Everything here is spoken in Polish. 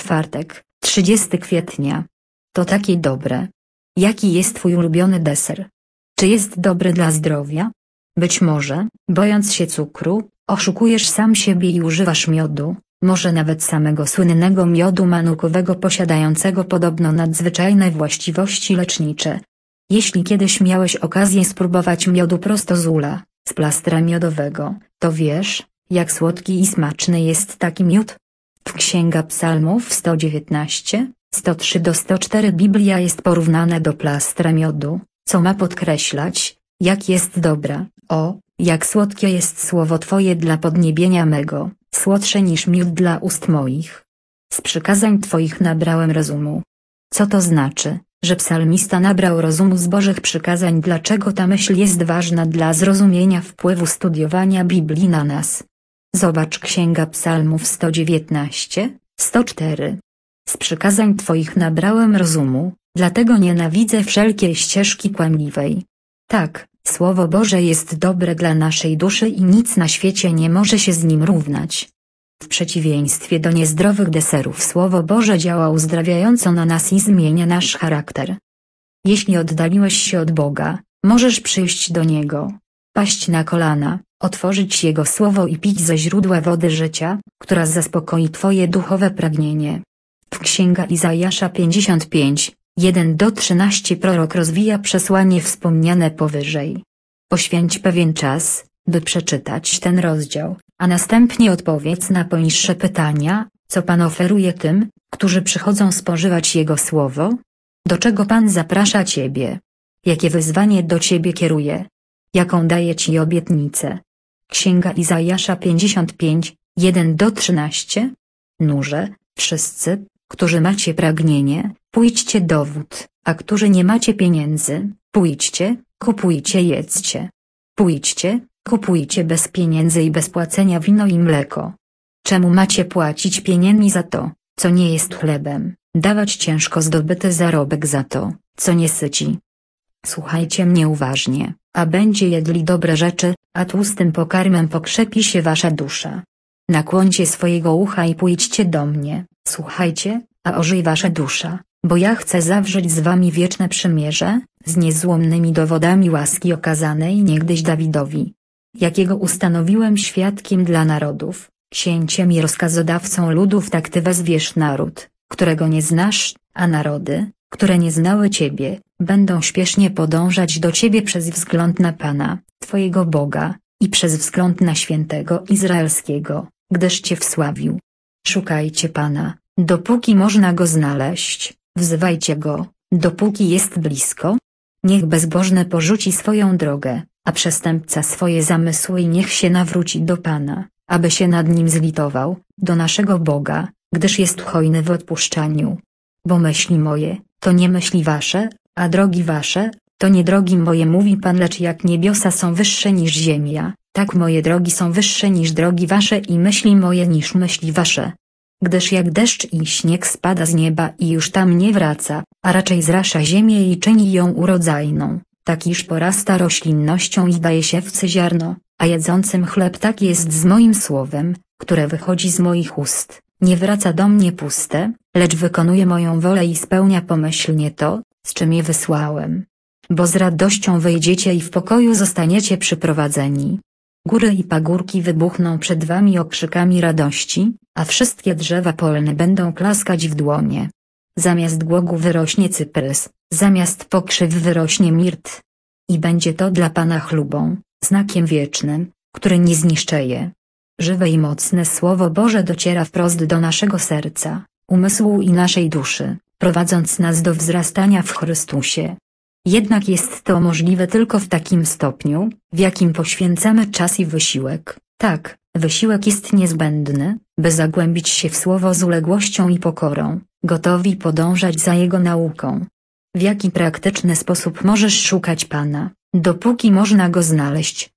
czwartek, 30 kwietnia. To takie dobre. Jaki jest twój ulubiony deser? Czy jest dobry dla zdrowia? Być może, bojąc się cukru, oszukujesz sam siebie i używasz miodu, może nawet samego słynnego miodu manukowego posiadającego podobno nadzwyczajne właściwości lecznicze. Jeśli kiedyś miałeś okazję spróbować miodu prosto z ula, z plastra miodowego, to wiesz, jak słodki i smaczny jest taki miód? W Księga Psalmów 119, 103-104 Biblia jest porównana do plastra miodu, co ma podkreślać, jak jest dobra. O, jak słodkie jest słowo Twoje dla podniebienia mego, słodsze niż miód dla ust moich. Z przykazań Twoich nabrałem rozumu. Co to znaczy, że psalmista nabrał rozumu z Bożych przykazań? Dlaczego ta myśl jest ważna dla zrozumienia wpływu studiowania Biblii na nas? Zobacz Księga Psalmów 119, 104. Z przykazań Twoich nabrałem rozumu, dlatego nienawidzę wszelkiej ścieżki kłamliwej. Tak, Słowo Boże jest dobre dla naszej duszy i nic na świecie nie może się z nim równać. W przeciwieństwie do niezdrowych deserów Słowo Boże działa uzdrawiająco na nas i zmienia nasz charakter. Jeśli oddaliłeś się od Boga, możesz przyjść do Niego, paść na kolana, otworzyć Jego Słowo i pić ze źródła wody życia, która zaspokoi Twoje duchowe pragnienie. W Księga Izajasza 55, 1-13 prorok rozwija przesłanie wspomniane powyżej. Poświęć pewien czas, by przeczytać ten rozdział, a następnie odpowiedz na poniższe pytania: co Pan oferuje tym, którzy przychodzą spożywać Jego Słowo? Do czego Pan zaprasza Ciebie? Jakie wyzwanie do Ciebie kieruje? Jaką daje Ci obietnicę? Księga Izajasza 55, 1-13. Nurze, wszyscy, którzy macie pragnienie, pójdźcie do wód, a którzy nie macie pieniędzy, pójdźcie, kupujcie, jedzcie. Pójdźcie, kupujcie bez pieniędzy i bez płacenia wino i mleko. Czemu macie płacić pieniędzmi za to, co nie jest chlebem, dawać ciężko zdobyty zarobek za to, co nie syci? Słuchajcie mnie uważnie, a będzie jedli dobre rzeczy, a tłustym pokarmem pokrzepi się wasza dusza. Nakłońcie swojego ucha i pójdźcie do mnie, słuchajcie, a ożyj wasza dusza, bo ja chcę zawrzeć z wami wieczne przymierze, z niezłomnymi dowodami łaski okazanej niegdyś Dawidowi, jakiego ustanowiłem świadkiem dla narodów, księciem i rozkazodawcą ludów. Tak Ty wezwiesz naród, którego nie znasz, a narody, które nie znały Ciebie, będą śpiesznie podążać do Ciebie przez wzgląd na Pana, Twojego Boga, i przez wzgląd na Świętego Izraelskiego, gdyż Cię wsławił. Szukajcie Pana, dopóki można Go znaleźć, wzywajcie Go, dopóki jest blisko. Niech bezbożny porzuci swoją drogę, a przestępca swoje zamysły, i niech się nawróci do Pana, aby się nad nim zlitował, do naszego Boga, gdyż jest hojny w odpuszczaniu. Bo myśli moje, to nie myśli wasze, a drogi wasze, to nie drogi moje, mówi Pan. Lecz jak niebiosa są wyższe niż ziemia, tak moje drogi są wyższe niż drogi wasze i myśli moje niż myśli wasze. Gdyż jak deszcz i śnieg spada z nieba i już tam nie wraca, a raczej zrasza ziemię i czyni ją urodzajną, tak iż porasta roślinnością i daje siewcy ziarno, a jedzącym chleb, tak jest z moim słowem, które wychodzi z moich ust. Nie wraca do mnie puste, lecz wykonuje moją wolę i spełnia pomyślnie to, z czym je wysłałem. Bo z radością wyjdziecie i w pokoju zostaniecie przyprowadzeni. Góry i pagórki wybuchną przed wami okrzykami radości, a wszystkie drzewa polne będą klaskać w dłonie. Zamiast głogu wyrośnie cyprys, zamiast pokrzyw wyrośnie mirt. I będzie to dla Pana chlubą, znakiem wiecznym, który nie zniszczeje. Żywe i mocne Słowo Boże dociera wprost do naszego serca, umysłu i naszej duszy, prowadząc nas do wzrastania w Chrystusie. Jednak jest to możliwe tylko w takim stopniu, w jakim poświęcamy czas i wysiłek. Tak, wysiłek jest niezbędny, by zagłębić się w Słowo z uległością i pokorą, gotowi podążać za Jego nauką. W jaki praktyczny sposób możesz szukać Pana, dopóki można Go znaleźć?